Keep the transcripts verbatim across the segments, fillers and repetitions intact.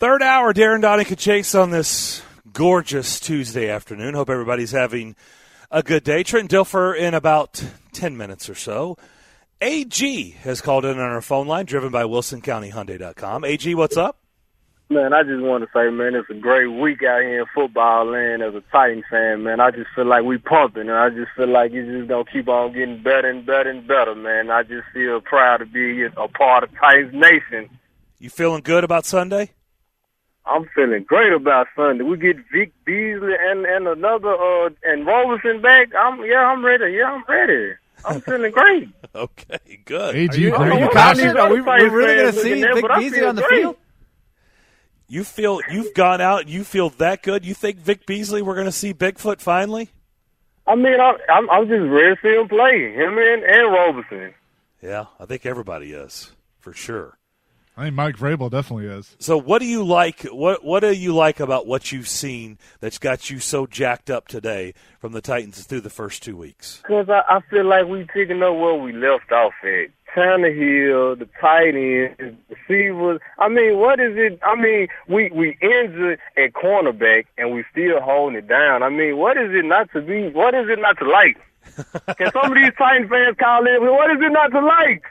Third hour, Darren Donica Chase on this gorgeous Tuesday afternoon. Hope everybody's having a good day. Trent Dilfer in about ten minutes or so. A G has called in on our phone line, driven by Wilson County Hyundai dot com. A G, what's up? Man, I just want to say, man, it's a great week out here in football land as a Titan fan, man. I just feel like we pumping, and I just feel like it's just going to keep on getting better and better and better, man. I just feel proud to be a part of Titans Nation. You feeling good about Sunday? I'm feeling great about Sunday. We get Vic Beasley and, and another, uh, and Roberson back. I'm, yeah, I'm ready. Yeah, I'm ready. I'm feeling great. Okay, good. A G, are you, are you you confident? Are we we really going to see there, Vic Beasley on the great. field? You feel you've gone out and you feel that good? You think Vic Beasley, we're going to see Bigfoot finally? I mean, I, I'm, I'm just ready to see him play. Him and, and Roberson. Yeah, I think everybody is, for sure. I think Mike Vrabel definitely is. So what do you like what what do you like about what you've seen that's got you so jacked up today from the Titans through the first two weeks? Because I, I feel like we picking up where we left off at. Tannehill, the tight end, receivers. I mean, what is it? I mean, we, we injured at cornerback and we still holding it down. I mean, what is it not to be? What is it not to like? Can some of these Titan fans call in? What is it not to like?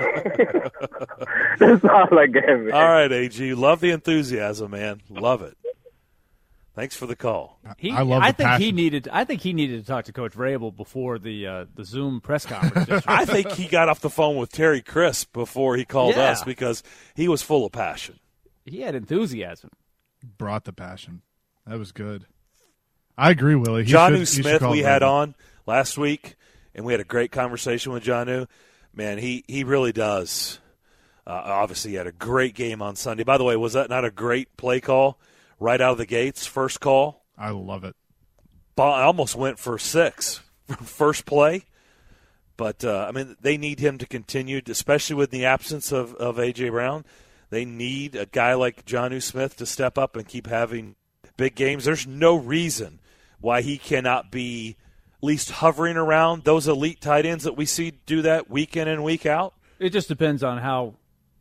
That's all I got, man. All right, A G. Love the enthusiasm, man. Love it. Thanks for the call. He, I love I the think passion. he needed. I think he needed to talk to Coach Vrabel before the uh, the Zoom press conference. yesterday. I think he got off the phone with Terry Crisp before he called Yeah. us because he was full of passion. He had enthusiasm. Brought the passion. That was good. I agree, Willie. He Jonnu should- he should Smith call we had Vrabel. on last week, and we had a great conversation with Jonnu. Man, he, he really does. Uh, obviously, he had a great game on Sunday. By the way, was that not a great play call right out of the gates, first call? I love it. I almost went for six first play. But, uh, I mean, they need him to continue, especially with the absence of, of A J. Brown. They need a guy like Jonnu Smith to step up and keep having big games. There's no reason why he cannot be at least hovering around those elite tight ends that we see do that week in and week out. It just depends on how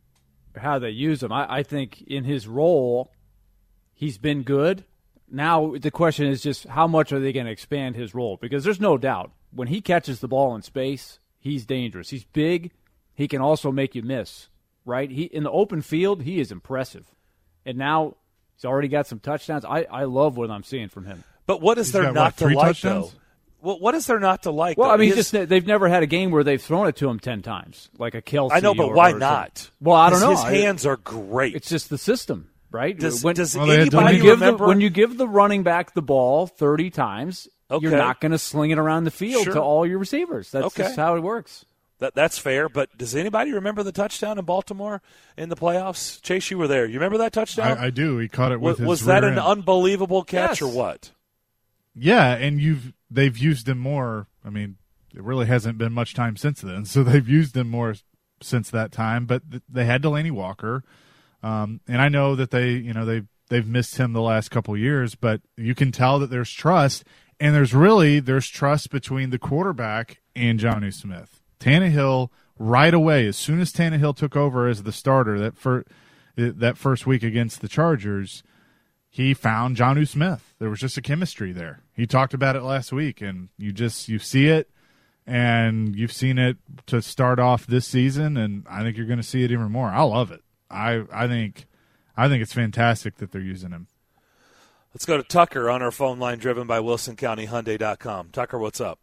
how they use him. I, I think in his role, he's been good. Now the question is just how much are they going to expand his role? Because there's no doubt when he catches the ball in space, he's dangerous. He's big. He can also make you miss, right? He in the open field, he is impressive. And now he's already got some touchdowns. I, I love what I'm seeing from him. But what is He's there got, not what, to three like, touchdowns? though? Well, what is there not to like? Well, though? I mean, His- just they've never had a game where they've thrown it to him ten times, like a Kelsey. I know, but or, why or not? something. Well, I don't know. His I- hands are great. It's just the system, right? Does, when, does Well, they had anybody when you give the remember? when you give the running back the ball thirty times, Okay. you're not going to sling it around the field Sure. to all your receivers. That's Okay. just how it works. That that's fair, but does anybody remember the touchdown in Baltimore in the playoffs? Chase, you were there. You remember that touchdown? I, I do. He caught it was with his was that rear an end. unbelievable catch Yes. or what? Yeah, and you've they've used him more. I mean, it really hasn't been much time since then, so they've used him more since that time. But th- they had Delaney Walker, um, and I know that they, you know, they they've missed him the last couple of years, but you can tell that there's trust, and there's really there's trust between the quarterback and Jonnu Smith. Tannehill right away, as soon as Tannehill took over as the starter that fir- that first week against the Chargers, he found Jonnu Smith. There was just a chemistry there. He talked about it last week, and you just you see it, and you've seen it to start off this season, and I think you're going to see it even more. I love it. I I think I think it's fantastic that they're using him. Let's go to Tucker on our phone line, driven by Wilson County Hyundai dot com. Tucker, what's up?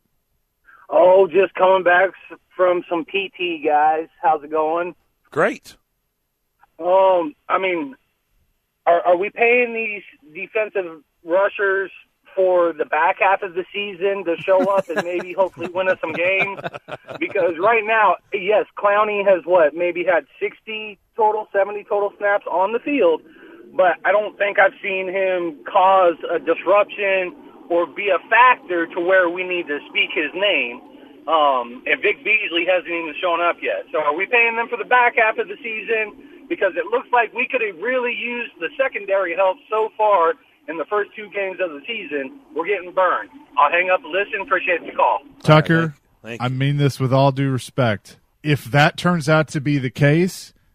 Oh, just coming back from some P T, guys. How's it going? Great. Um, I mean, are, are we paying these defensive rushers for the back half of the season to show up and maybe hopefully win us some games? Because right now, yes, Clowney has what, maybe had sixty total, seventy total snaps on the field, but I don't think I've seen him cause a disruption or be a factor to where we need to speak his name. Um, and Vic Beasley hasn't even shown up yet. So are we paying them for the back half of the season? Because it looks like we could have really used the secondary help so far in the first two games of the season. We're getting burned. I'll hang up and listen. Appreciate the call. Tucker, All right, thank- thank I you. mean this with all due respect. If that turns out to be the case,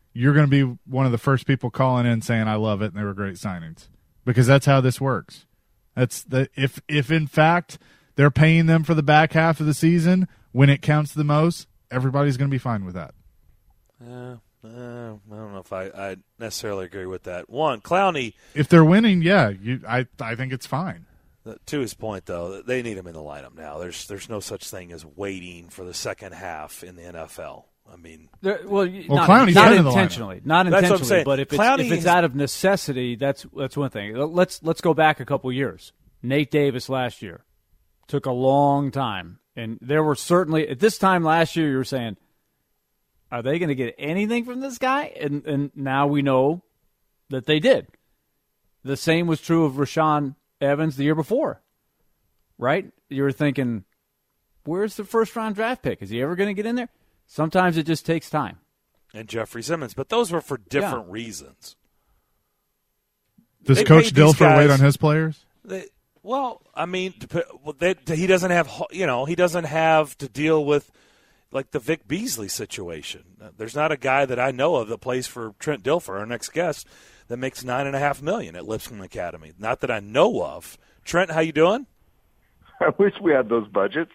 you're going to be one of the first people calling in saying, I love it, and they were great signings. Because that's how this works. That's the if if in fact they're paying them for the back half of the season when it counts the most, everybody's going to be fine with that. Uh, uh, I don't know if I, I necessarily agree with that. One, Clowney. If they're winning, yeah, you, I I think it's fine. To his point, though, they need him in the lineup now. There's there's no such thing as waiting for the second half in the N F L. I mean, there, well, well not, Clowney's not in the intentionally, lineup. not That's intentionally. what I'm saying. But if it's, Clowney if it's is- out of necessity, that's that's one thing. Let's let's go back a couple years. Nate Davis last year took a long time, and there were certainly at this time last year you were saying, are they going to get anything from this guy? And and now we know that they did. The same was true of Rashaan Evans the year before, right? You were thinking, where's the first round draft pick? Is he ever going to get in there? Sometimes it just takes time. And Jeffrey Simmons, but those were for different Yeah. reasons. Does They Coach paid these Dilfer wait guys- on his players? They, well, I mean, well, they, he doesn't have, you know, he doesn't have to deal with like the Vic Beasley situation. There's not a guy that I know of that plays for Trent Dilfer, our next guest, that makes nine and a half million at Lipscomb Academy. Not that I know of. Trent, how you doing? I wish we had those budgets.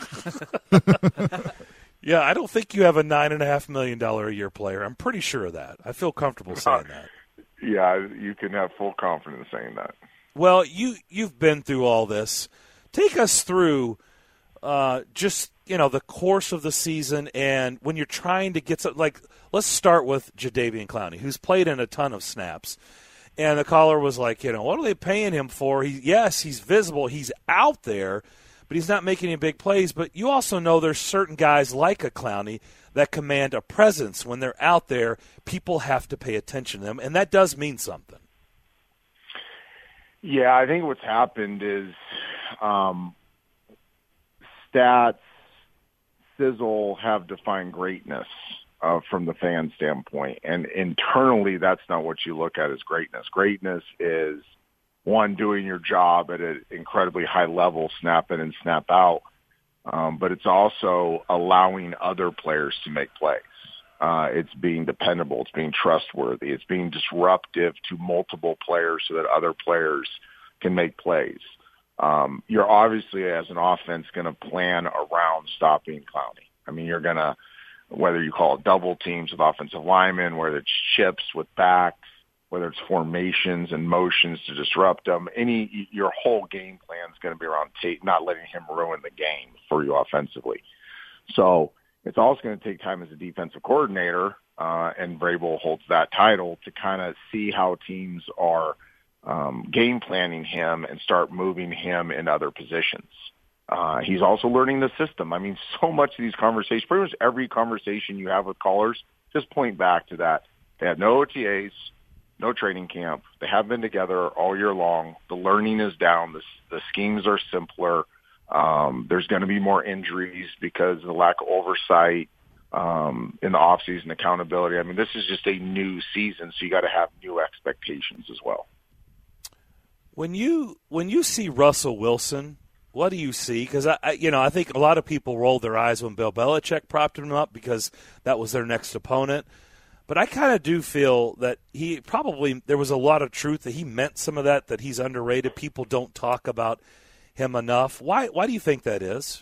Yeah, I don't think you have a nine and a half million dollar a year player. I'm pretty sure of that. I feel comfortable saying that. Yeah, you can have full confidence saying that. Well, you you've been through all this. Take us through uh, just you know the course of the season, and when you're trying to get some, like, let's start with Jadeveon Clowney, who's played in a ton of snaps. And the caller was like, you know, what are they paying him for? He, yes, he's visible, he's out there, but he's not making any big plays. But you also know there's certain guys like a Clowney that command a presence. When they're out there, people have to pay attention to them, and that does mean something. Yeah, I think what's happened is um, stats, sizzle have defined greatness uh, from the fan standpoint. And internally, that's not what you look at as greatness. Greatness is, one, doing your job at an incredibly high level, snap in and snap out. Um, but it's also allowing other players to make plays. Uh, it's being dependable. It's being trustworthy. It's being disruptive to multiple players so that other players can make plays. Um, you're obviously, as an offense, going to plan around stopping Clowney. I mean, you're going to, whether you call it double teams with offensive linemen, whether it's chips with backs, whether it's formations and motions to disrupt them, any your whole game plan is going to be around Tate, not letting him ruin the game for you offensively. So it's also going to take time as a defensive coordinator, uh, and Vrabel holds that title, to kind of see how teams are um, game planning him and start moving him in other positions. Uh, he's also learning the system. I mean, so much of these conversations, pretty much every conversation you have with callers, just point back to that. They have no O T As, no training camp. They have been together all year long. The learning is down. The, the schemes are simpler. Um, there's going to be more injuries because of the lack of oversight um, in the offseason, accountability. I mean, this is just a new season, so you got to have new expectations as well. When you when you see Russell Wilson, what do you see? Because I, I, you know, I think a lot of people rolled their eyes when Bill Belichick propped him up because that was their next opponent. But I kind of do feel that he probably there was a lot of truth that he meant some of that. That he's underrated. People don't talk about him enough. Why? Why do you think that is?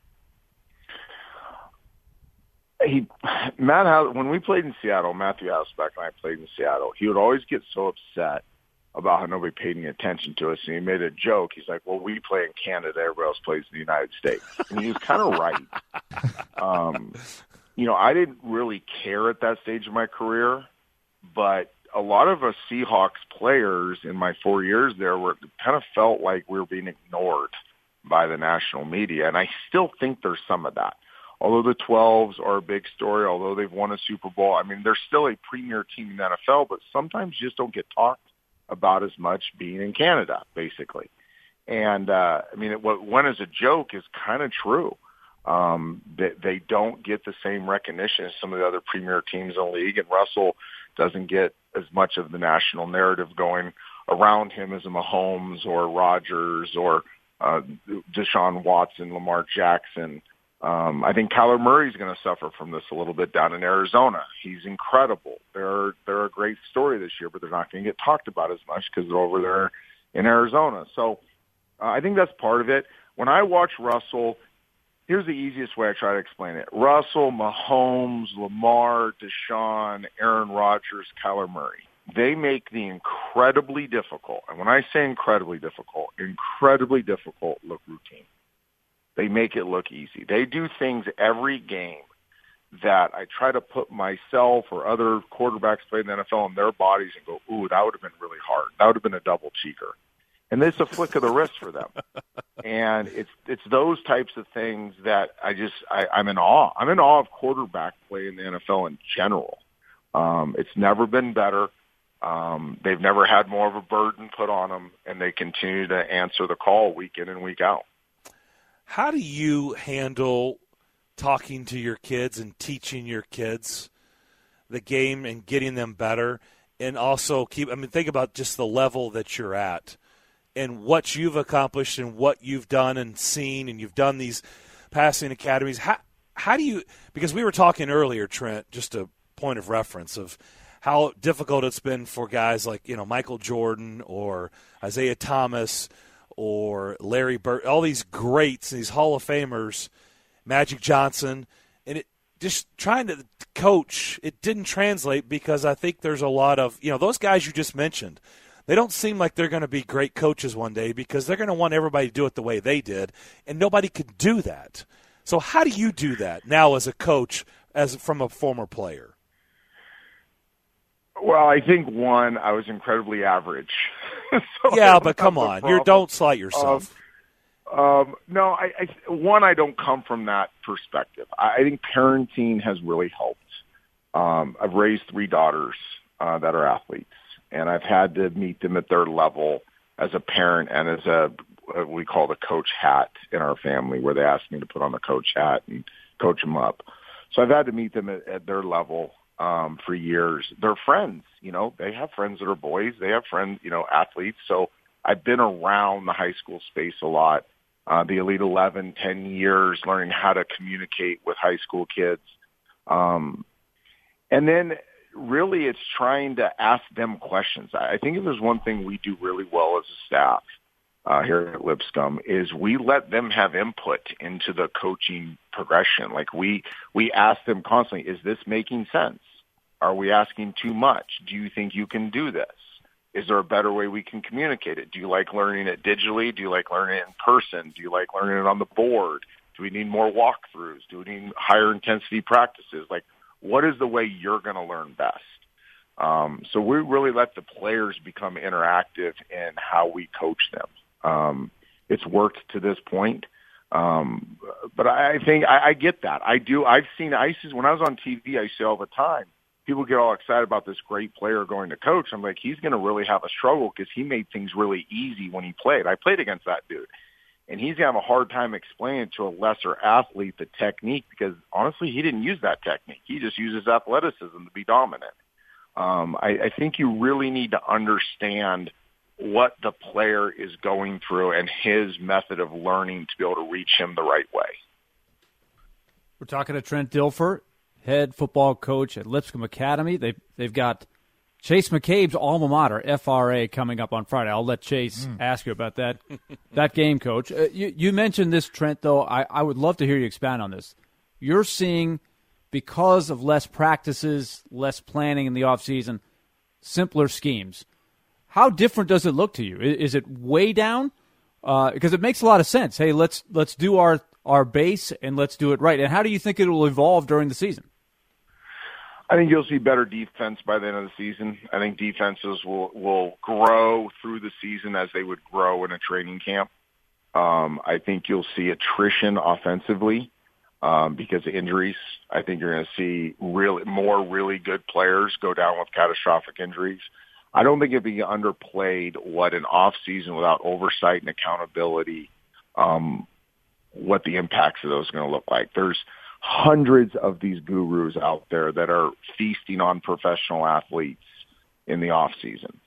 He, Matt, House, when we played in Seattle, Matthew Hasselbeck and I played in Seattle, he would always get so upset about how nobody paid any attention to us. And he made a joke. He's like, well, we play in Canada. Everybody else plays in the United States. And he was kind of right. Um, you know, I didn't really care at that stage of my career, but a lot of us Seahawks players in my four years there were kind of felt like we were being ignored by the national media. And I still think there's some of that. Although the twelves are a big story, although they've won a Super Bowl, I mean, they're still a premier team in the N F L, but sometimes you just don't get talked about as much being in Canada, basically. And, uh, I mean, it, what went as a joke is kind of true. Um, they, they don't get the same recognition as some of the other premier teams in the league, and Russell doesn't get as much of the national narrative going around him as a Mahomes or Rodgers or uh, Deshaun Watson, Lamar Jackson. Um, I think Kyler Murray's going to suffer from this a little bit down in Arizona. He's incredible. They're they're a great story this year, but they're not going to get talked about as much because they're over there in Arizona. So uh, I think that's part of it. When I watch Russell, here's the easiest way I try to explain it. Russell, Mahomes, Lamar, Deshaun, Aaron Rodgers, Kyler Murray. They make the incredibly difficult, and when I say incredibly difficult, incredibly difficult look routine. They make it look easy. They do things every game that I try to put myself or other quarterbacks playing in the N F L in their bodies and go, ooh, that would have been really hard. That would have been a double cheeker. And it's a flick of the wrist for them. And it's it's those types of things that I just, I, I'm in awe. I'm in awe of quarterback play in the N F L in general. Um, it's never been better. Um, they've never had more of a burden put on them, and they continue to answer the call week in and week out. How do you handle talking to your kids and teaching your kids the game and getting them better, and also keep, I mean, think about just the level that you're at and what you've accomplished and what you've done and seen, and you've done these passing academies. How, how do you, because we were talking earlier, Trent, just a point of reference of how difficult it's been for guys like, you know, Michael Jordan or Isaiah Thomas or Larry Bird, all these greats, these Hall of Famers, Magic Johnson, and it just trying to coach, it didn't translate because I think there's a lot of, you know, those guys you just mentioned, they don't seem like they're going to be great coaches one day because they're going to want everybody to do it the way they did, and nobody could do that. So how do you do that now as a coach, as from a former player? Well, I think, one, I was incredibly average. so yeah, but come on. You don't slight yourself. Um, um, no, I, I, one, I don't come from that perspective. I, I think parenting has really helped. Um, I've raised three daughters uh, that are athletes, and I've had to meet them at their level as a parent and as a, what we call the coach hat in our family, where they ask me to put on the coach hat and coach them up. So I've had to meet them at, at their level. Um, for years. They're friends, you know, they have friends that are boys. They have friends, you know, athletes. So I've been around the high school space a lot, uh, the Elite eleven, ten years, learning how to communicate with high school kids. Um, and then really it's trying to ask them questions. I think if there's one thing we do really well as a staff uh, here at Lipscomb is we let them have input into the coaching progression. Like we, we ask them constantly, is this making sense? Are we asking too much? Do you think you can do this? Is there a better way we can communicate it? Do you like learning it digitally? Do you like learning it in person? Do you like learning it on the board? Do we need more walkthroughs? Do we need higher intensity practices? Like, what is the way you're going to learn best? Um, so we really let the players become interactive in how we coach them. Um, it's worked to this point. Um, but I think I, I get that. I do. I've seen ISIS when I was on T V. I see all the time. People get all excited about this great player going to coach. I'm like, he's going to really have a struggle because he made things really easy when he played. I played against that dude, and he's going to have a hard time explaining to a lesser athlete the technique because, honestly, he didn't use that technique. He just uses athleticism to be dominant. Um, I, I think you really need to understand what the player is going through and his method of learning to be able to reach him the right way. We're talking to Trent Dilfer, head football coach at Lipscomb Academy. They've, they've got Chase McCabe's alma mater, F R A, coming up on Friday. I'll let Chase mm. ask you about that that game, Coach. Uh, you, you mentioned this, Trent, though. I, I would love to hear you expand on this. You're seeing, because of less practices, less planning in the offseason, simpler schemes. How different does it look to you? Is, is it way down? Uh, because it makes a lot of sense. Hey, let's let's do our, our base and let's do it right. And how do you think it will evolve during the season? I think you'll see better defense by the end of the season. I think defenses will, will grow through the season as they would grow in a training camp. Um, I think you'll see attrition offensively um, because of injuries. I think you're going to see really more really good players go down with catastrophic injuries. I don't think it'd be underplayed what an off season without oversight and accountability, um, what the impacts of those are going to look like. There's hundreds of these gurus out there that are feasting on professional athletes in the off season.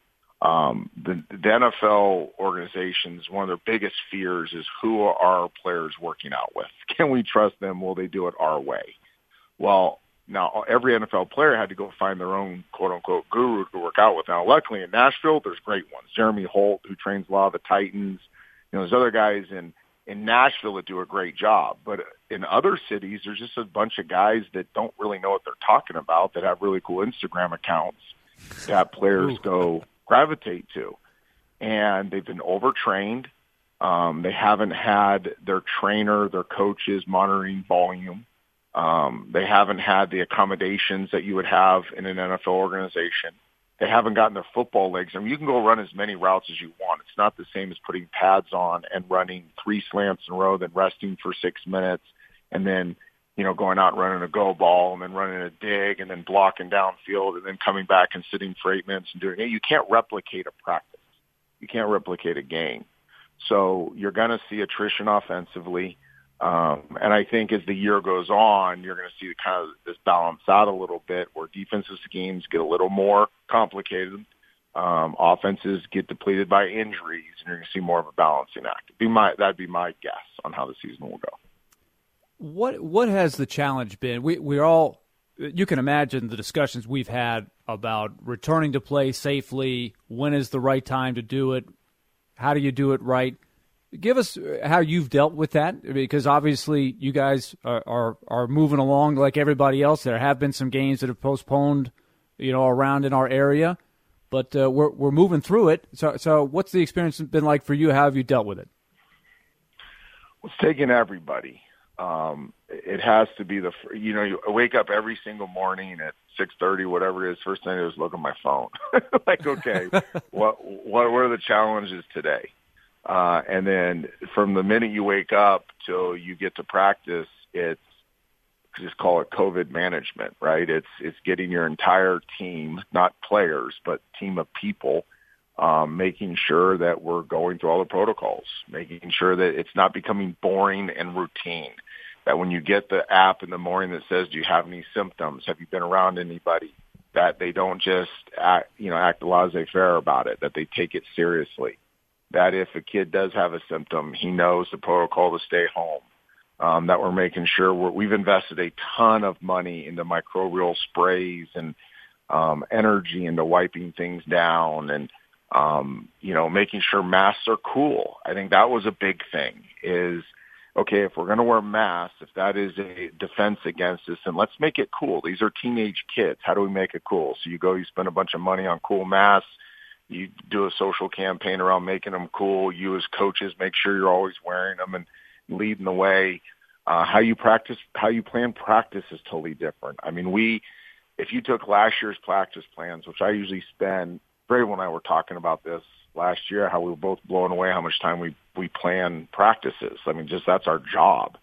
Um, the, the N F L organizations, one of their biggest fears is who are our players working out with? Can we trust them? Will they do it our way? Well, now every N F L player had to go find their own quote-unquote guru to work out with. Now, luckily in Nashville, there's great ones. Jeremy Holt, who trains a lot of the Titans. You know, there's other guys in, in Nashville that do a great job. But in other cities, there's just a bunch of guys that don't really know what they're talking about that have really cool Instagram accounts that players go gravitate to. And they've been overtrained. Um, they haven't had their trainer, their coaches monitoring volume. Um, they haven't had the accommodations that you would have in an N F L organization. They haven't gotten their football legs. I mean, you can go run as many routes as you want. It's not the same as putting pads on and running three slants in a row, then resting for six minutes, and then, you know, going out and running a go ball and then running a dig and then blocking downfield and then coming back and sitting for eight minutes and doing it. You can't replicate a practice. You can't replicate a game. So you're going to see attrition offensively. Um, and I think as the year goes on, you're going to see kind of this balance out a little bit where defensive schemes get a little more complicated. Um, offenses get depleted by injuries, and you're going to see more of a balancing act. Be my, that'd be my guess on how the season will go. What what has the challenge been? We we're all you can imagine the discussions we've had about returning to play safely. When is the right time to do it? How do you do it right? Give us how you've dealt with that, because obviously you guys are, are are moving along like everybody else. There have been some games that have postponed, you know, around in our area, but uh, we're we're moving through it. So so what's the experience been like for you? How have you dealt with it? It's taken everybody. Um, it has to be the, you know, you wake up every single morning at six thirty, whatever it is. First thing I do is look at my phone. Like, okay, what, what, what are the challenges today? Uh, and then from the minute you wake up till you get to practice, it's just call it COVID management, right? It's, it's getting your entire team, not players, but team of people, um, making sure that we're going through all the protocols, making sure that it's not becoming boring and routine, that when you get the app in the morning that says, do you have any symptoms? Have you been around anybody? That they don't just act, you know, act laissez-faire about it, that they take it seriously. That if a kid does have a symptom, he knows the protocol to stay home. Um, that we're making sure we're, we've invested a ton of money into microbial sprays and um, energy into wiping things down and, um, you know, making sure masks are cool. I think that was a big thing is, okay, if we're going to wear masks, if that is a defense against this, then let's make it cool. These are teenage kids. How do we make it cool? So you go, you spend a bunch of money on cool masks. You do a social campaign around making them cool. You as coaches make sure you're always wearing them and leading the way. Uh, how you practice, how you plan practice is totally different. I mean, we, if you took last year's practice plans, which I usually spend, Brady and I were talking about this last year, how we were both blown away how much time we, we plan practices. I mean, just that's our job.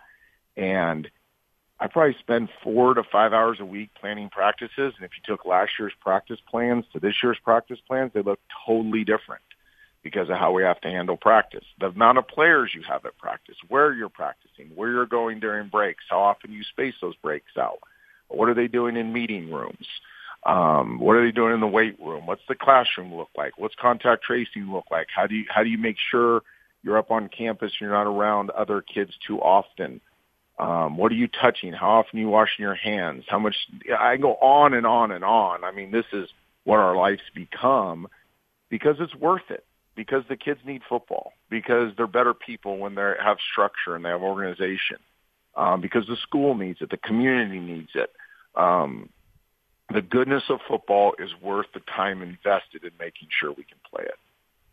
And I probably spend four to five hours a week planning practices. And if you took last year's practice plans to this year's practice plans, they look totally different because of how we have to handle practice. The amount of players you have at practice, where you're practicing, where you're going during breaks, how often you space those breaks out. What are they doing in meeting rooms? Um, what are they doing in the weight room? What's the classroom look like? What's contact tracing look like? How do you, how do you make sure you're up on campus and you're not around other kids too often? Um, what are you touching? How often are you washing your hands? How much? I go on and on and on. I mean, this is what our lives become because it's worth it, because the kids need football, because they're better people when they have structure and they have organization, um, because the school needs it, the community needs it. Um, the goodness of football is worth the time invested in making sure we can play it.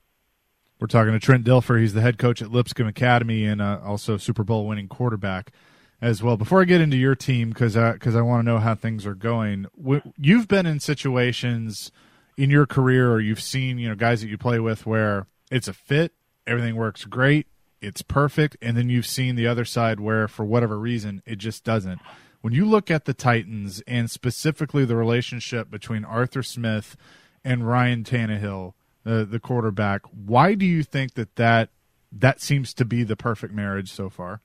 We're talking to Trent Dilfer. He's the head coach at Lipscomb Academy and uh, also Super Bowl winning quarterback as well. Before I get into your team, because I, cause I want to know how things are going, w- you've been in situations in your career, or you've seen, you know, guys that you play with where it's a fit, everything works great, it's perfect, and then you've seen the other side where for whatever reason it just doesn't. When you look at the Titans and specifically the relationship between Arthur Smith and Ryan Tannehill, uh, the quarterback, why do you think that, that that seems to be the perfect marriage so far?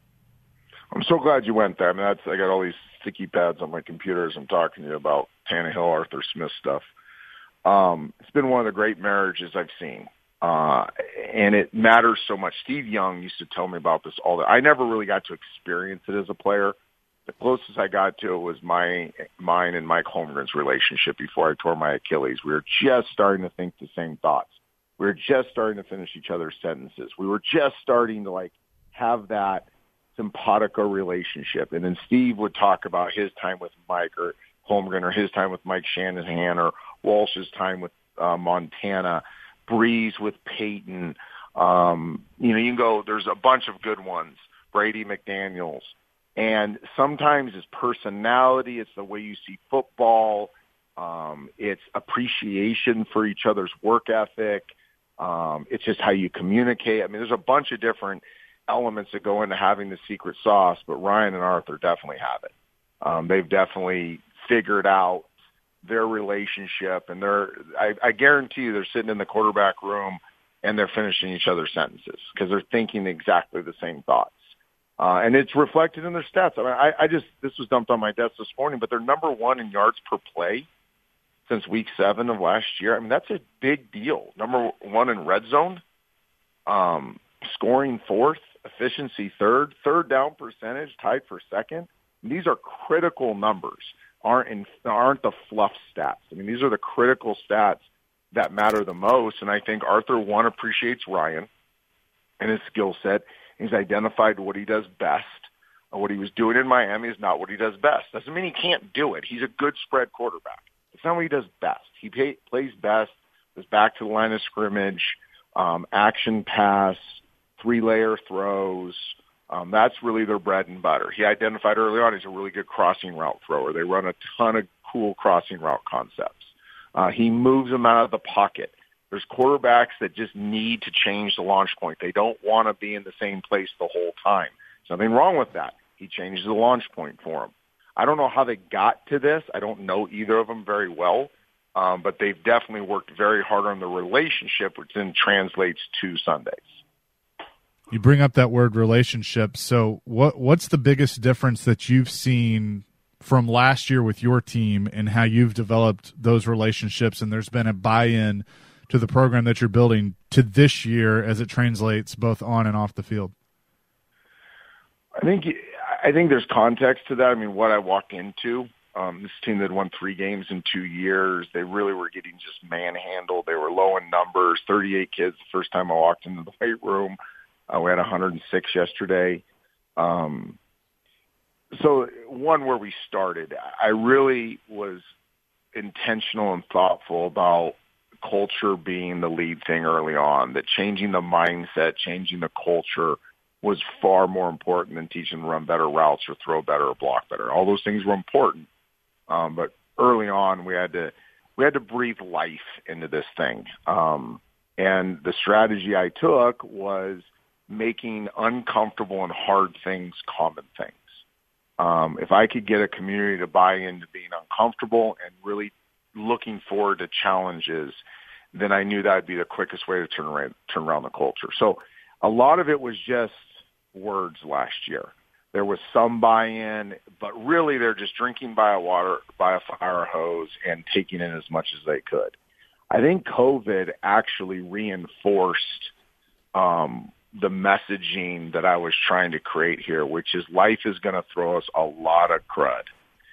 I'm so glad you went there. I mean, that's, I got all these sticky pads on my computer as I'm talking to you about Tannehill, Arthur Smith stuff. Um, it's been one of the great marriages I've seen. Uh, and it matters so much. Steve Young used to tell me about this all the I never really got to experience it as a player. The closest I got to it was my, mine and Mike Holmgren's relationship before I tore my Achilles. We were just starting to think the same thoughts. We were just starting to finish each other's sentences. We were just starting to like have that simpatico relationship. And then Steve would talk about his time with Mike or Holmgren or his time with Mike Shanahan or Walsh's time with uh, Montana, Breeze with Peyton. Um, you know, you can go, there's a bunch of good ones, Brady McDaniels. And sometimes it's personality, it's the way you see football, um, it's appreciation for each other's work ethic, um, it's just how you communicate. I mean, there's a bunch of different elements that go into having the secret sauce, but Ryan and Arthur definitely have it. Um, they've definitely figured out their relationship, and they're, I, I guarantee you they're sitting in the quarterback room and they're finishing each other's sentences because they're thinking exactly the same thoughts. Uh, and it's reflected in their stats. I mean, I, I just, this was dumped on my desk this morning, but they're number one in yards per play since week seven of last year. I mean, that's a big deal. Number one in red zone, um, scoring fourth, efficiency third, third down percentage tied for second. These are critical numbers, aren't in, aren't the fluff stats. I mean, these are the critical stats that matter the most. And I think Arthur, one, appreciates Ryan and his skill set. He's identified what he does best. What he was doing in Miami is not what he does best. Doesn't mean he can't do it. He's a good spread quarterback. It's not what he does best. He pay, plays best, goes back to the line of scrimmage, um, action pass, three-layer throws. Um, that's really their bread and butter. He identified early on he's a really good crossing route thrower. They run a ton of cool crossing route concepts. Uh, he moves them out of the pocket. There's quarterbacks that just need to change the launch point. They don't want to be in the same place the whole time. There's nothing wrong with that. He changes the launch point for them. I don't know how they got to this. I don't know either of them very well, um, but they've definitely worked very hard on the relationship, which then translates to Sundays. You bring up that word relationship. So what what's the biggest difference that you've seen from last year with your team and how you've developed those relationships, and there's been a buy-in to the program that you're building to this year as it translates both on and off the field? I think I think there's context to that. I mean, what I walked into, um, this team that won three games in two years, they really were getting just manhandled. They were low in numbers, thirty-eight kids the first time I walked into the weight room. Uh, we had one hundred six yesterday. Um, so one, where we started, I really was intentional and thoughtful about culture being the lead thing early on, that changing the mindset, changing the culture was far more important than teaching them to run better routes or throw better or block better. All those things were important. Um, but early on, we had to, we had to breathe life into this thing. Um, and the strategy I took was making uncomfortable and hard things common things. Um, if I could get a community to buy into being uncomfortable and really looking forward to challenges, then I knew that would be the quickest way to turn around, turn around the culture. So a lot of it was just words last year. There was some buy-in, but really they're just drinking by a water, by a fire hose and taking in as much as they could. I think COVID actually reinforced um, the messaging that I was trying to create here, which is life is going to throw us a lot of crud.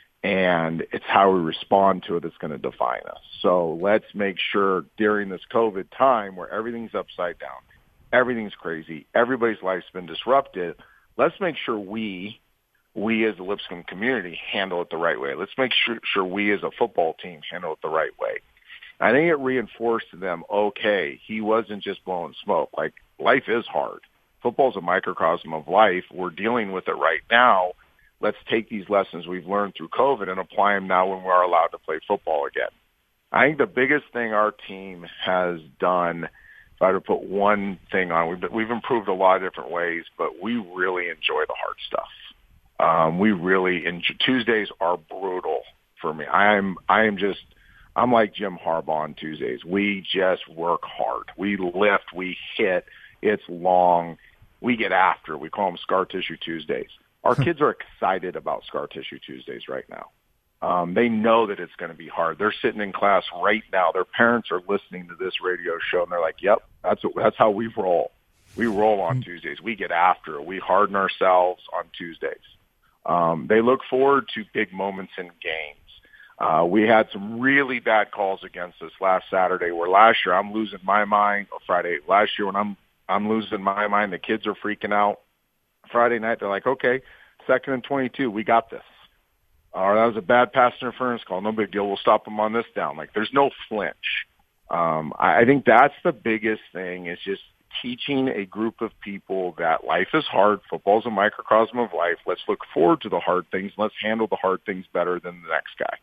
And it's how we respond to it that's going to define us. So let's make sure during this COVID time where everything's upside down, everything's crazy, everybody's life's been disrupted, let's make sure we, we as the Lipscomb community handle it the right way. Let's make sure, sure we as a football team handle it the right way. I think it reinforced to them, okay, he wasn't just blowing smoke. Like, life is hard. Football's a microcosm of life. We're dealing with it right now. Let's take these lessons we've learned through COVID and apply them now when we're allowed to play football again. I think the biggest thing our team has done, if I had to put one thing on, we've, we've improved a lot of different ways, but we really enjoy the hard stuff. Um, we really enjoy, Tuesdays are brutal for me. I'm, I am just, I'm like Jim Harbaugh on Tuesdays. We just work hard. We lift, we hit, it's long, we get after it. We call them Scar Tissue Tuesdays. Our kids are excited about Scar Tissue Tuesdays right now. Um, they know that it's going to be hard. They're sitting in class right now. Their parents are listening to this radio show, and they're like, yep, that's what, that's how we roll. We roll on Tuesdays. We get after it. We harden ourselves on Tuesdays. Um, they look forward to big moments in games. Uh, we had some really bad calls against us last Saturday where last year I'm losing my mind, or Friday, last year when I'm I'm losing my mind, the kids are freaking out. Friday night, they're like, okay, second and twenty-two, we got this. Or that was a bad pass interference call. No big deal. We'll stop them on this down. Like, there's no flinch. Um, I, I think that's the biggest thing is just teaching a group of people that life is hard. Football's a microcosm of life. Let's look forward to the hard things. Let's handle the hard things better than the next guy.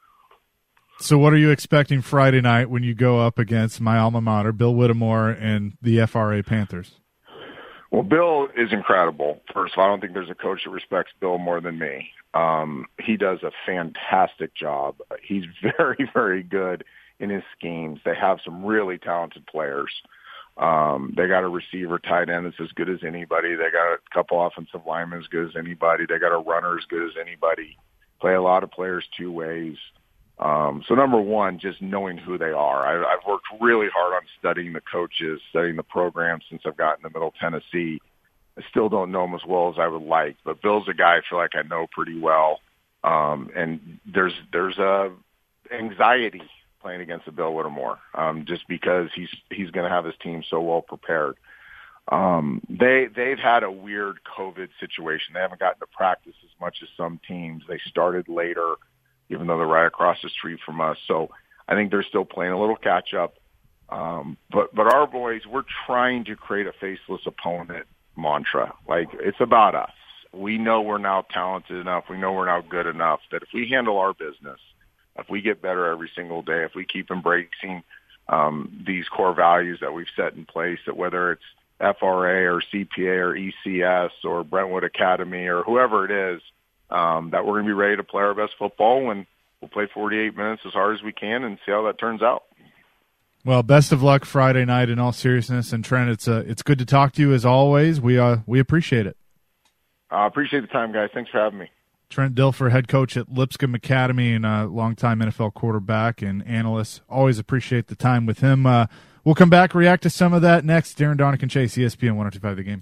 So what are you expecting Friday night when you go up against my alma mater, Bill Whittemore, and the F R A Panthers? Well, Bill is incredible. First of all, I don't think there's a coach that respects Bill more than me. Um, he does a fantastic job. He's very, very good in his schemes. They have some really talented players. Um, they got a receiver tight end that's as good as anybody. They got a couple offensive linemen as good as anybody. They got a runner as good as anybody. Play a lot of players two ways. Um, so number one, just knowing who they are. I, I've worked really hard on studying the coaches, studying the program since I've gotten to Middle Tennessee. I still don't know him as well as I would like, but Bill's a guy I feel like I know pretty well. Um, and there's, there's a anxiety playing against a Bill Whittemore, um, just because he's, he's going to have his team so well prepared. Um, they, they've had a weird COVID situation. They haven't gotten to practice as much as some teams. They started later, even though they're right across the street from us. So I think they're still playing a little catch up. Um, but, but our boys, we're trying to create a faceless opponent mantra. Like, it's about us. We know we're now talented enough. We know we're now good enough that if we handle our business, if we get better every single day, if we keep embracing um, these core values that we've set in place, that whether it's F R A or C P A or E C S or Brentwood Academy or whoever it is, um, that we're going to be ready to play our best football, and we'll play forty-eight minutes as hard as we can and see how that turns out. Well, best of luck Friday night in all seriousness. And Trent, it's uh, it's good to talk to you as always. We uh, we appreciate it. I uh, appreciate the time, guys. Thanks for having me. Trent Dilfer, head coach at Lipscomb Academy and a longtime N F L quarterback and analyst. Always appreciate the time with him. Uh, we'll come back, react to some of that next. Darren Donick and Chase, E S P N one oh two point five The Game.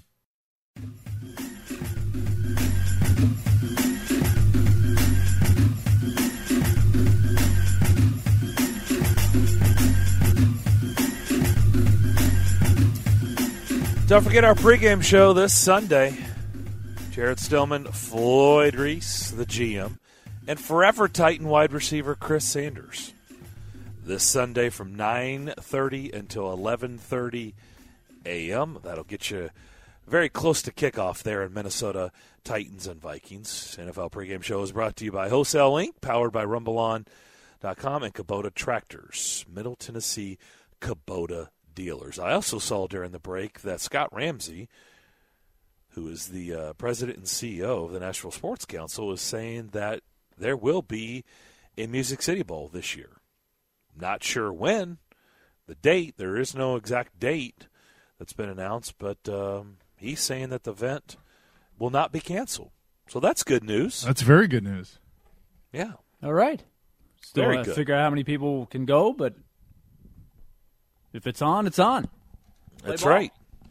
Don't forget our pregame show this Sunday. Jared Stillman, Floyd Reese, the G M, and forever Titan wide receiver Chris Sanders. This Sunday from nine thirty until eleven thirty a.m. That'll get you very close to kickoff there in Minnesota, Titans and Vikings. N F L pregame show is brought to you by Wholesale Incorporated, powered by Rumble On dot com and Kubota Tractors, Middle Tennessee Kubota dealers. I also saw during the break that Scott Ramsey, who is the uh, president and C E O of the Nashville Sports Council, is saying that there will be a Music City Bowl this year. Not sure when, the date, there is no exact date that's been announced, but um, he's saying that the event will not be canceled. So that's good news. That's very good news. Yeah. All right. Still Very uh, good. figure out how many people can go, but if it's on, it's on. Play That's ball. right.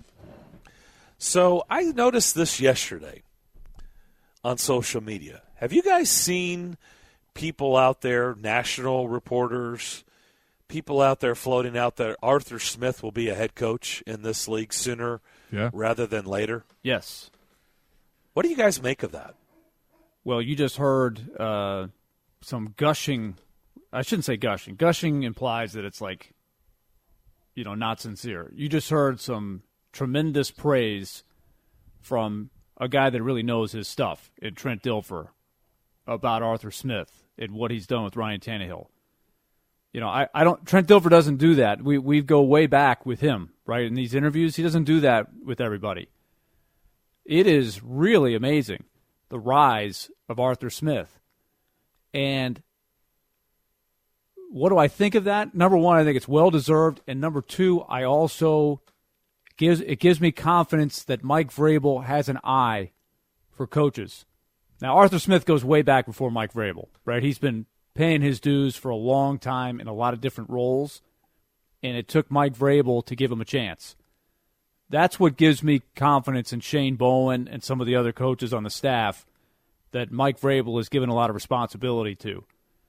So I noticed this yesterday on social media. Have you guys seen people out there, national reporters, people out there floating out that Arthur Smith will be a head coach in this league sooner Yeah. rather than later? Yes. What do you guys make of that? Well, you just heard uh, some gushing. I shouldn't say gushing. Gushing implies that it's like, you know, not sincere. You just heard some tremendous praise from a guy that really knows his stuff in Trent Dilfer about Arthur Smith and what he's done with Ryan Tannehill. You know, I, I don't. Trent Dilfer doesn't do that. We we go way back with him, right? In these interviews, he doesn't do that with everybody. It is really amazing, the rise of Arthur Smith. And what do I think of that? Number one, I think it's well-deserved. And number two, I also gives it gives me confidence that Mike Vrabel has an eye for coaches. Now, Arthur Smith goes way back before Mike Vrabel, right? He's been paying his dues for a long time in a lot of different roles, and it took Mike Vrabel to give him a chance. That's what gives me confidence in Shane Bowen and some of the other coaches on the staff that Mike Vrabel has given a lot of responsibility to.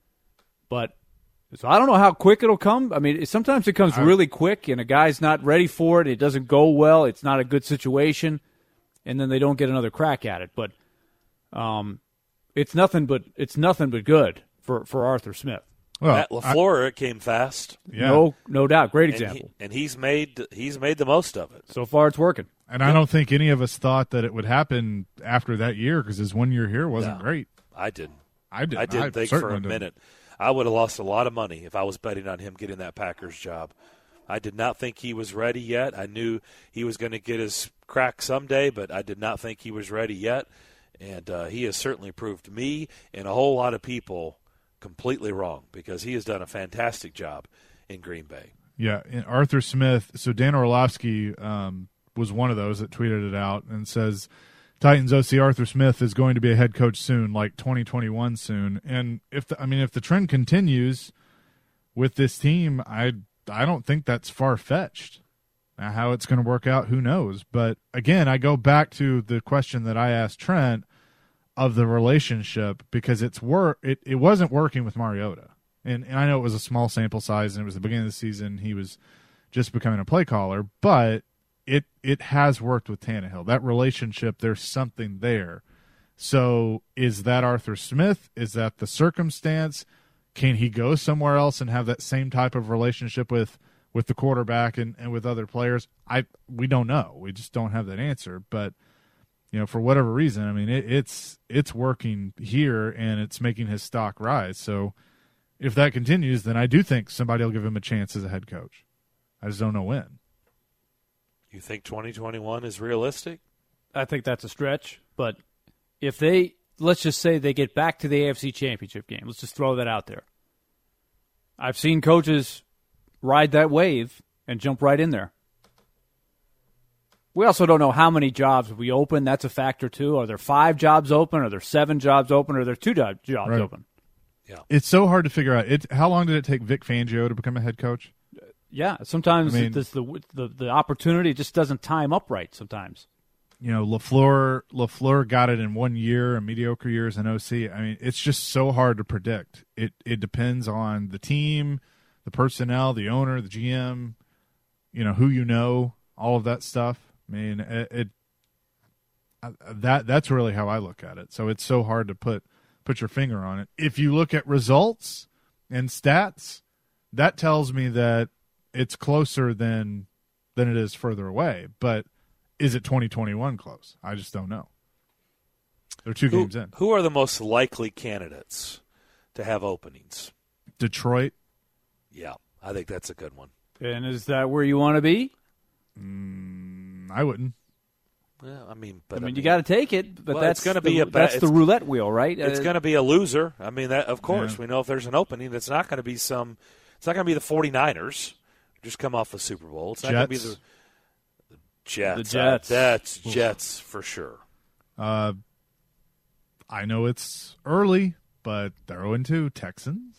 But so I don't know how quick it'll come. I mean, sometimes it comes really quick, and a guy's not ready for it. It doesn't go well. It's not a good situation, and then they don't get another crack at it. But um, it's nothing but it's nothing but good for, for Arthur Smith. Well, Matt LaFleur, I, it came fast. Yeah. No, no doubt. Great and example. He, and he's made he's made the most of it. So far, it's working. And I don't think any of us thought that it would happen after that year because his one year here wasn't no, great. I didn't. I didn't. I didn't I think for a didn't. minute. I would have lost a lot of money if I was betting on him getting that Packers job. I did not think he was ready yet. I knew he was going to get his crack someday, but I did not think he was ready yet. And uh, he has certainly proved me and a whole lot of people completely wrong because he has done a fantastic job in Green Bay. Yeah, and Arthur Smith. So Dan Orlovsky um, was one of those that tweeted it out and says, Titans O C Arthur Smith is going to be a head coach soon, like twenty twenty-one soon. And if the, I mean, if the trend continues with this team, I I don't think that's far fetched. Now, how it's going to work out, who knows? But again, I go back to the question that I asked Trent of the relationship because it's work. It it wasn't working with Mariota, and and I know it was a small sample size and it was the beginning of the season. He was just becoming a play caller, but It it has worked with Tannehill. That relationship, there's something there. So is that Arthur Smith? Is that the circumstance? Can he go somewhere else and have that same type of relationship with, with the quarterback and, and with other players? I we don't know. We just don't have that answer. But you know, for whatever reason, I mean, it, it's it's working here and it's making his stock rise. So if that continues, then I do think somebody will give him a chance as a head coach. I just don't know when. You think twenty twenty-one is realistic? I think that's a stretch, but if they, let's just say they get back to the A F C Championship game, let's just throw that out there. I've seen coaches ride that wave and jump right in there. We also don't know how many jobs we open. That's a factor, too. Are there five jobs open? Are there seven jobs open? Or are there two jobs right. open? Yeah, it's so hard to figure out. It. How long did it take Vic Fangio to become a head coach? Yeah, sometimes I mean, it, the, the the opportunity just doesn't time up right sometimes. You know, LaFleur, LaFleur got it in one year, and mediocre years in O C. I mean, it's just so hard to predict. It it depends on the team, the personnel, the owner, the G M, you know, who you know, all of that stuff. I mean, it, it that that's really how I look at it. So it's so hard to put put your finger on it. If you look at results and stats, that tells me that it's closer than than it is further away. But is it twenty twenty-one close? I just don't know. They're two who, games in. Who are the most likely candidates to have openings? Detroit. Yeah, I think that's a good one. And is that where you want to be? Mm, I wouldn't. Well, I mean, but I mean, I mean you got to take it. But well, that's going to the, be a that's the roulette wheel, right? It's uh, going to be a loser. I mean, that of course yeah. we know if there's an opening, it's not going to be some. It's not going to be the 49ers. Just come off a Super Bowl. It's not going to be the, the Jets. The Jets. Uh, that's Jets for sure. Uh, I know it's early, but they're oh and two. Texans.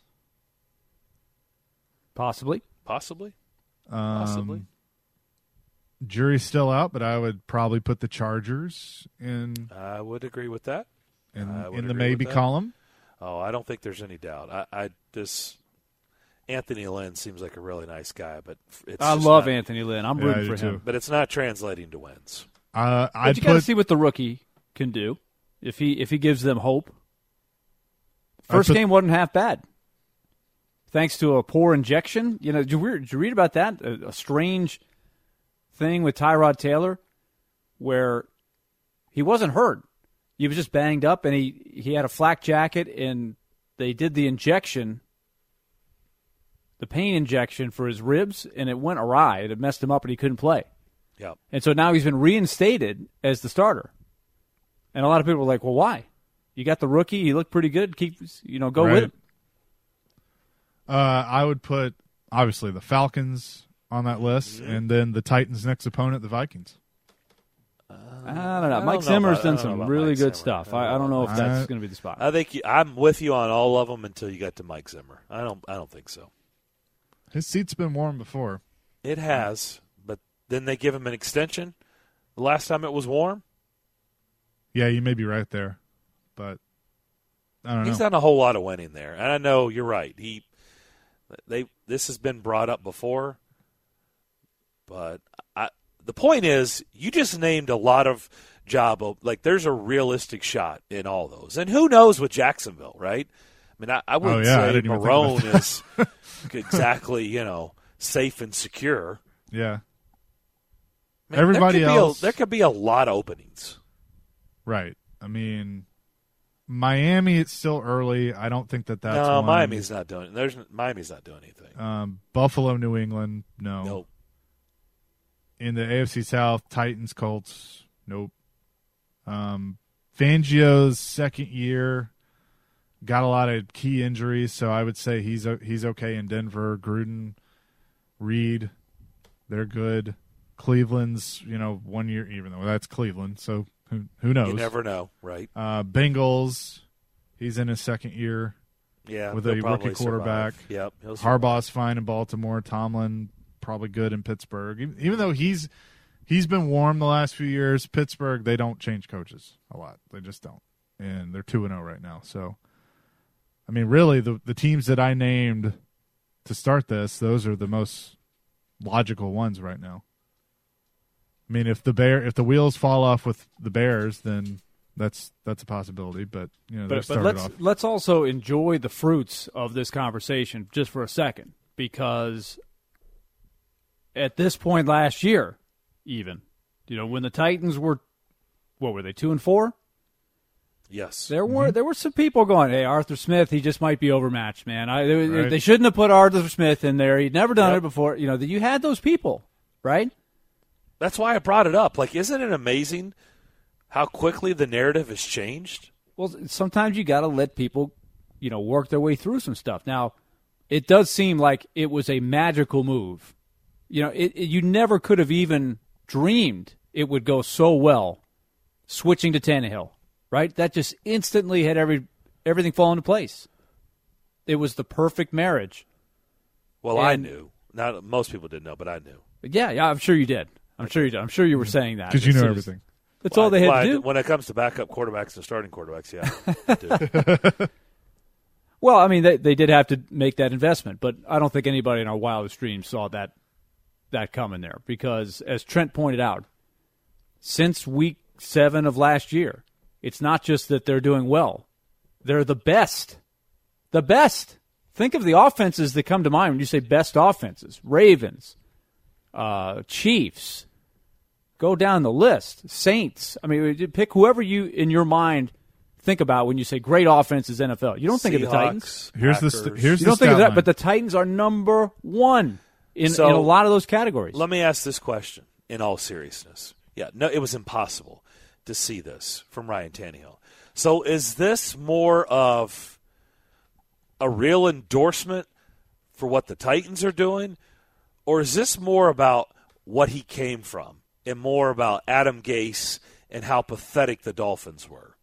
Possibly. Possibly. Um, Possibly. Jury's still out, but I would probably put the Chargers in. I would agree with that. In, I would in the agree maybe with that. column. Oh, I don't think there's any doubt. I, I this Anthony Lynn seems like a really nice guy, but it's I just love not, Anthony Lynn. I'm Yeah, rooting I do for him. too. but it's not translating to wins. Uh, But I'd you got to put see what the rookie can do if he if he gives them hope. First put- game wasn't half bad, thanks to a poor injection. You know, did you, read- did you read about that? A, a strange thing with Tyrod Taylor, where he wasn't hurt. He was just banged up, and he, he had a flak jacket, and they did the injection, the pain injection for his ribs, and it went awry. It messed him up, and he couldn't play. Yeah. And so now he's been reinstated as the starter. And a lot of people are like, well, why? You got the rookie. He looked pretty good. Keep, you know, go Right. with him. Uh, I would put obviously the Falcons on that list, Mm-hmm. and then the Titans' next opponent, the Vikings. Uh, I don't know. I Mike don't know Zimmer's about- I done don't know some about really Mike good Zimmer. stuff. I I, don't I don't know if know. that's I- going to be the spot. I think you, I'm with you on all of them until you get to Mike Zimmer. I don't. I don't think so. His seat's been warm before. It has, but then they give him an extension. The last time it was warm, Yeah, you may be right there, but I don't know. he's done a whole lot of winning there. And I know you're right. He, they, this has been brought up before, but I, the point is, you just named a lot of job. Like, there's a realistic shot in all those, and who knows with Jacksonville, right? I mean, I, I wouldn't Oh, yeah, I say didn't even think Marrone about is exactly, you know, safe and secure. Yeah, Man, Everybody there could be else- a, there could be a lot of openings. right. I mean, Miami, it's still early. I don't think that that's no, one. Miami's not doing. There's Miami's not doing anything. Um, Buffalo, New England, no. Nope. In the A F C South, Titans, Colts, nope. Um, Fangio's second year got a lot of key injuries, so I would say he's he's okay in Denver. Gruden, Reed, they're good. Cleveland's, you know, one year, even though that's Cleveland, so who who knows? You never know, right? Uh, Bengals, he's in his second year. Yeah, with he'll a probably rookie quarterback. survive. Yep, he'll survive. Harbaugh's fine in Baltimore. Tomlin probably good in Pittsburgh. Even, even though he's he's been warm the last few years, Pittsburgh, they don't change coaches a lot. They just don't, and they're two and zero right now. So, I mean, really, the the teams that I named to start this, those are the most logical ones right now. I mean, if the bear if the wheels fall off with the Bears, then that's that's a possibility. But you know, they're But, but started let's off. let's also enjoy the fruits of this conversation just for a second, because at this point last year, even, you know, when the Titans were, what were they, two and four? Yes. There were there were some people going, hey, Arthur Smith, he just might be overmatched, man. I, they, Right. they shouldn't have put Arthur Smith in there. He'd never done Yep. it before. You know, you had those people, right? That's why I brought it up. Like, isn't it amazing how quickly the narrative has changed? Well, sometimes you got to let people, you know, work their way through some stuff. Now, it does seem like it was a magical move. You know, it, it, you never could have even dreamed it would go so well switching to Tannehill, right? That just instantly had every everything fall into place. It was the perfect marriage. Well, I And- knew. Not most people didn't know, but I knew. Yeah, yeah, I'm sure you did. I'm sure you did. I'm sure you were saying that. Because you as know soon as- everything. That's all they had Well, to I- do. When it comes to backup quarterbacks and starting quarterbacks, yeah. I do. Well, I mean, they they did have to make that investment, but I don't think anybody in our wildest dreams saw that that coming there, because, as Trent pointed out, since week seven of last year, it's not just that they're doing well; they're the best, the best. Think of the offenses that come to mind when you say best offenses: Ravens, uh, Chiefs. Go down the list. Saints. I mean, pick whoever you in your mind think about when you say great offenses N F L. You don't think of the Titans. Seahawks, Here's the Packers. st- here's You the don't think of stat that, line. but the Titans are number one in, So, in a lot of those categories. Let me ask this question in all seriousness. Yeah, no, it was impossible to see this from Ryan Tannehill. So is this more of a real endorsement for what the Titans are doing, or is this more about what he came from and more about Adam Gase and how pathetic the Dolphins were?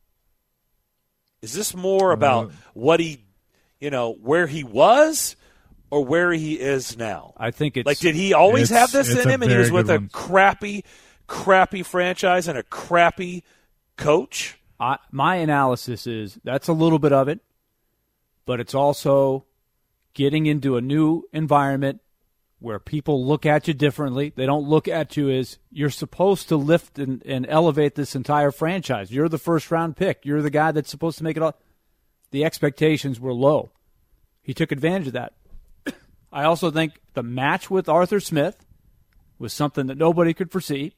Is this more about Uh, what he, you know, where he was or where he is now? I think it's Like, did he always It's- have this it's in a him, and he was very with good a one. crappy, crappy franchise and a crappy coach? I, my analysis is that's a little bit of it, but it's also getting into a new environment where people look at you differently. They don't look at you as you're supposed to lift and, and elevate this entire franchise. You're the first round pick. You're the guy that's supposed to make it all. The expectations were low. He took advantage of that. I also think the match with Arthur Smith was something that nobody could foresee.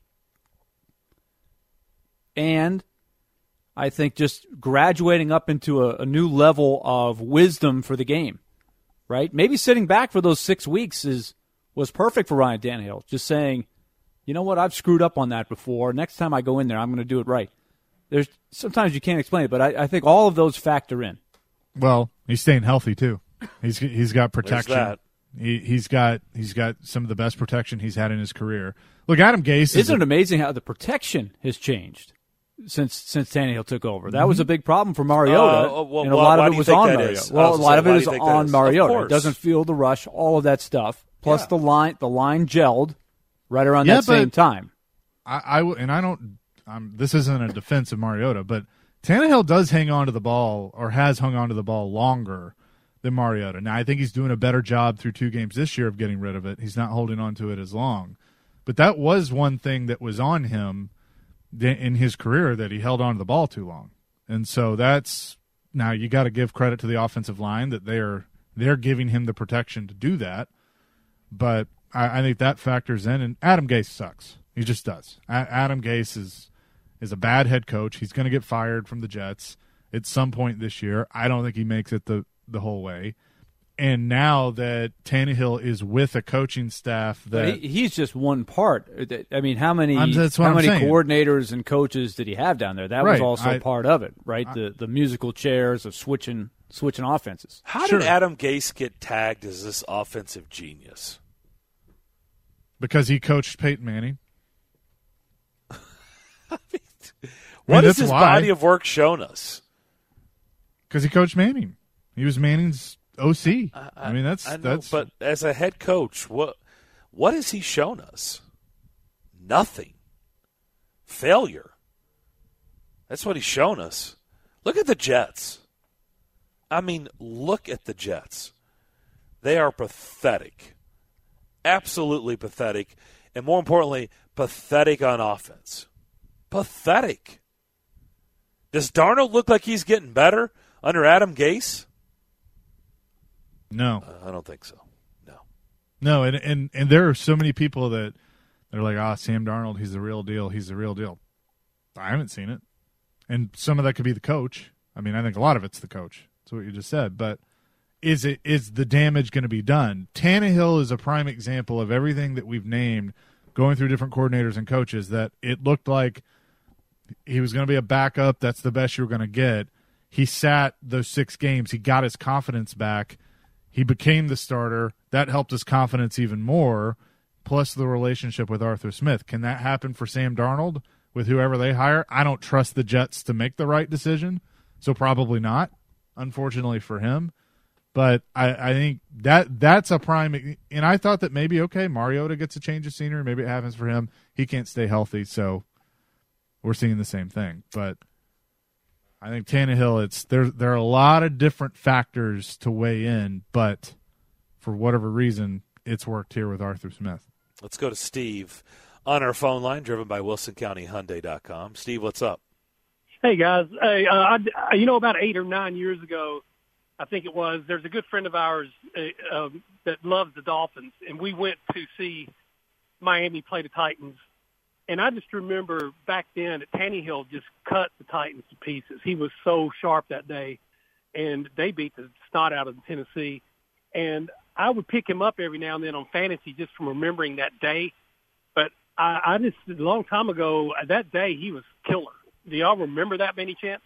And I think just graduating up into a, a new level of wisdom for the game, right? Maybe sitting back for those six weeks is was perfect for Ryan Tannehill. Just saying, you know what, I've screwed up on that before. Next time I go in there, I'm going to do it right. There's sometimes you can't explain it, but I, I think all of those factor in. well, he's staying healthy too. He's he's got protection. that. He he's got he's got some of the best protection he's had in his career. Look, Adam Gase. Isn't is it amazing how the protection has changed since since Tannehill took over? That was a big problem for Mariota, Uh, well, and a why- lot why of do it you was think on that Mariota. is? I Well, a was lot gonna of say, it why do is you think that on is? Of Mariota. It course. doesn't feel the rush, all of that stuff. Plus Yeah. the line, the line gelled right around Yeah, that same but- time. I, I w- and I don't. Um, this isn't a defense of Mariota, but Tannehill does hang on to the ball, or has hung on to the ball longer than Mariota. Now, I think he's doing a better job through two games this year of getting rid of it. He's not holding on to it as long. But that was one thing that was on him th- in his career, that he held on to the ball too long. And so that's now you got to give credit to the offensive line that they're they're giving him the protection to do that. But I, I think that factors in. And Adam Gase sucks. He just does. A- Adam Gase is is a bad head coach. He's going to get fired from the Jets at some point this year. I don't think he makes it the, the whole way. And now that Tannehill is with a coaching staff that He, he's just one part. I mean, how many I'm- that's what how I'm many saying. coordinators and coaches did he have down there? That was Right. also I- part of it, right? the the musical chairs of switching switching offenses. How Sure. did Adam Gase get tagged as this offensive genius? because he coached Peyton Manning. What has that's his why. body of work shown us? Because he coached Manning. He was Manning's O C. I, I mean, that's I know, that's. but as a head coach, what what has he shown us? Nothing. Failure. That's what he's shown us. Look at the Jets. I mean, look at the Jets. They are pathetic. Absolutely pathetic. And more importantly, pathetic on offense. Pathetic. Does Darnold look like he's getting better under Adam Gase? no, Uh, I don't think so. No. no, and, and and there are so many people that they're like, ah, Sam Darnold, he's the real deal. He's the real deal. I haven't seen it, and some of that could be the coach. I mean, I think a lot of it's the coach. That's what you just said. But is it is the damage going to be done? Tannehill is a prime example of everything that we've named, going through different coordinators and coaches, that it looked like he was going to be a backup. That's the best you were going to get. He sat those six games. He got his confidence back. He became the starter. That helped his confidence even more, plus the relationship with Arthur Smith. Can that happen for Sam Darnold with whoever they hire? I don't trust the Jets to make the right decision, so probably not, unfortunately for him. But I, I think that that's a prime – and I thought that maybe, okay, Mariota gets a change of scenery. Maybe it happens for him. He can't stay healthy, so we're seeing the same thing. But I think Tannehill, it's there, there are a lot of different factors to weigh in, but for whatever reason, it's worked here with Arthur Smith. Let's go to Steve on our phone line, driven by Wilson County Hyundai dot com. Steve, what's up? Hey, guys. Hey, uh, I, you know, about eight or nine years ago, I think it was, there's a good friend of ours uh, um, that loves the Dolphins, and we went to see Miami play the Titans. And I just remember back then that Tannehill just cut the Titans to pieces. He was so sharp that day, and they beat the snot out of Tennessee. And I would pick him up every now and then on fantasy just from remembering that day. But I, I just, a long time ago, that day he was killer. Do y'all remember that by any chance?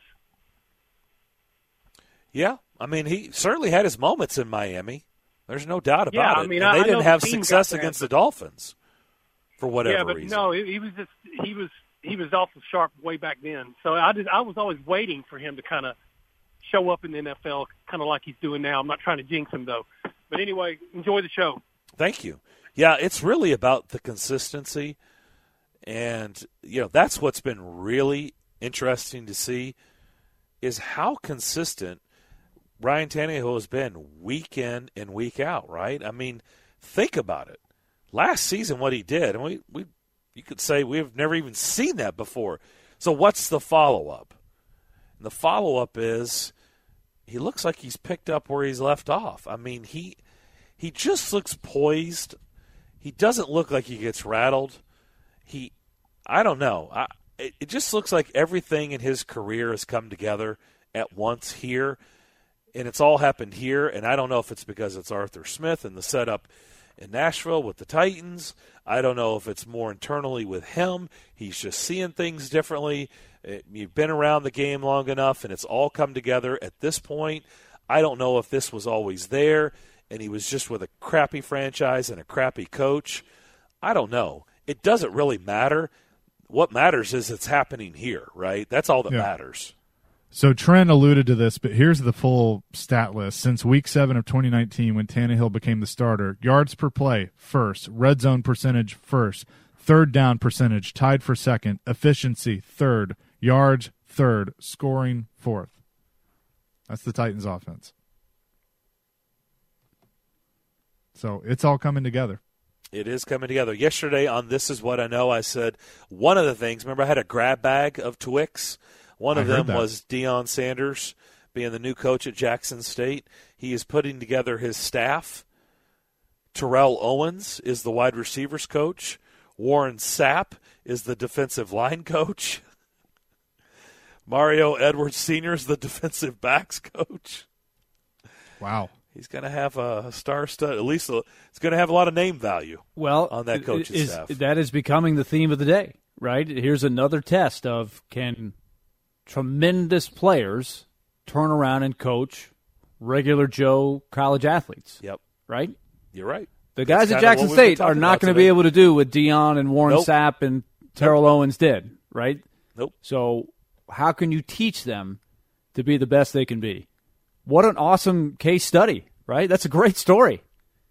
Yeah, I mean, he certainly had his moments in Miami. There's no doubt about Yeah, it. I mean, and I- they I know didn't the have team success got that, against the but- Dolphins for whatever yeah, but reason. no, he, he was just he was he was awful sharp way back then. So I just I was always waiting for him to kind of show up in the N F L, kind of like he's doing now. I'm not trying to jinx him though. But anyway, enjoy the show. Thank you. Yeah, it's really about the consistency, and you know that's what's been really interesting to see is how consistent Ryan Tannehill has been week in and week out. Right? I mean, think about it. Last season, what he did, and we, we you could say we've never even seen that before. So what's the follow-up? And the follow-up is he looks like he's picked up where he's left off. I mean, he he just looks poised. He doesn't look like he gets rattled. He, I don't know. I, it, it just looks like everything in his career has come together at once here, and it's all happened here. And I don't know if it's because it's Arthur Smith and the setup in Nashville with the Titans. I don't know if it's more internally with him. He's just seeing things differently. It, you've been around the game long enough, and it's all come together at this point. I don't know if this was always there. and he was just with a crappy franchise and a crappy coach, I don't know. It doesn't really matter. What matters is it's happening here, right? That's all that yeah. matters. So Trent alluded to this, but here's the full stat list. Since week seven of twenty nineteen, when Tannehill became the starter, yards per play, first. Red zone percentage, first. Third down percentage, tied for second. Efficiency, third. Yards, third. Scoring, fourth. That's the Titans offense. So it's all coming together. It is coming together. Yesterday on This Is What I Know, I said one of the things, remember I had a grab bag of Twix? One of I heard them that. was Deion Sanders being the new coach at Jackson State. He is putting together his staff. Terrell Owens is the wide receivers coach. Warren Sapp is the defensive line coach. Mario Edwards Senior is the defensive backs coach. Wow. He's going to have a star stud. At least it's going to have a lot of name value. Well, on that coach's is, staff. That is becoming the theme of the day, right? Here's another test of can tremendous players turn around and coach regular Joe college athletes. Yep. Right? You're right. The guys That's at Jackson kind of what we've State been are talking not about going to today. be able to do what Deion and Warren Nope. Sapp and Terrell Owens did, right? Nope. So how can you teach them to be the best they can be? What an awesome case study, right? That's a great story.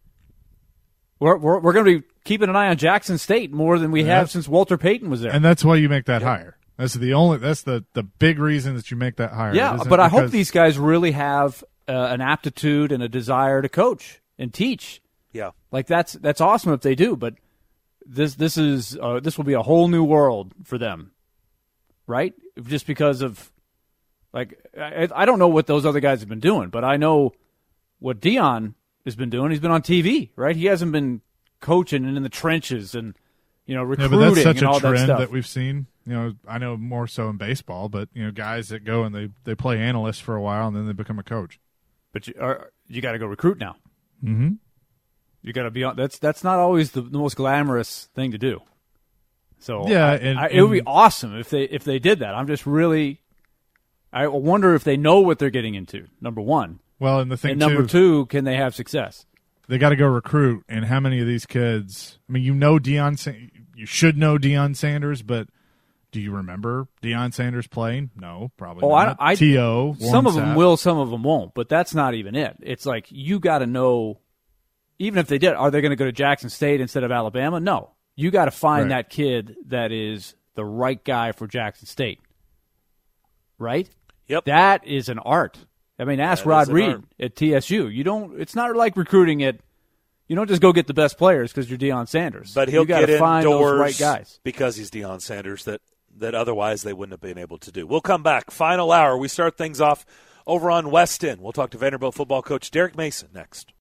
We're we're, we're going to be keeping an eye on Jackson State more than we Yeah. have since Walter Payton was there. And that's why you make that hire. That's the only. That's the, the big reason that you make that hire. It yeah, isn't but I hope because- these guys really have uh, an aptitude and a desire to coach and teach. Yeah. Like that's that's awesome if they do, but this this is uh, this will be a whole new world for them, right? Just because of like I, I don't know what those other guys have been doing, but I know what Deion has been doing. He's been on T V, right? He hasn't been coaching and in the trenches and you know Yeah, recruiting but that's such and a all that trend stuff. that we've seen. You know, I know more so in baseball, but you know, guys that go and they, they play analyst for a while and then they become a coach. But you are, you got to go recruit now. Mm-hmm. You got to be on. That's that's not always the, the most glamorous thing to do. So Yeah, I- and- I, it would be and- awesome if they if they did that. I'm just really, I wonder if they know what they're getting into. Number one, Well, and the thing and number too, two, can they have success? they got to go recruit. And how many of these kids? I mean, you know, Deion. Sa- You should know Deion Sanders, but do you remember Deion Sanders playing? No, probably Oh, I- not. I- T O Some of them Sapp. will, some of them won't. But that's not even it. It's like you got to know. Even if they did, are they going to go to Jackson State instead of Alabama? No. You got to find Right. that kid that is the right guy for Jackson State. Right? Yep. That is an art. I mean, ask That Rod is an Reed art. at T S U. You don't. It's not like recruiting it. You don't just go get the best players because you're Deion Sanders. But he'll you gotta get find indoors those right guys. because he's Deion Sanders that, that otherwise they wouldn't have been able to do. We'll come back. Final hour. We start things off over on West End. We'll talk to Vanderbilt football coach Derek Mason next.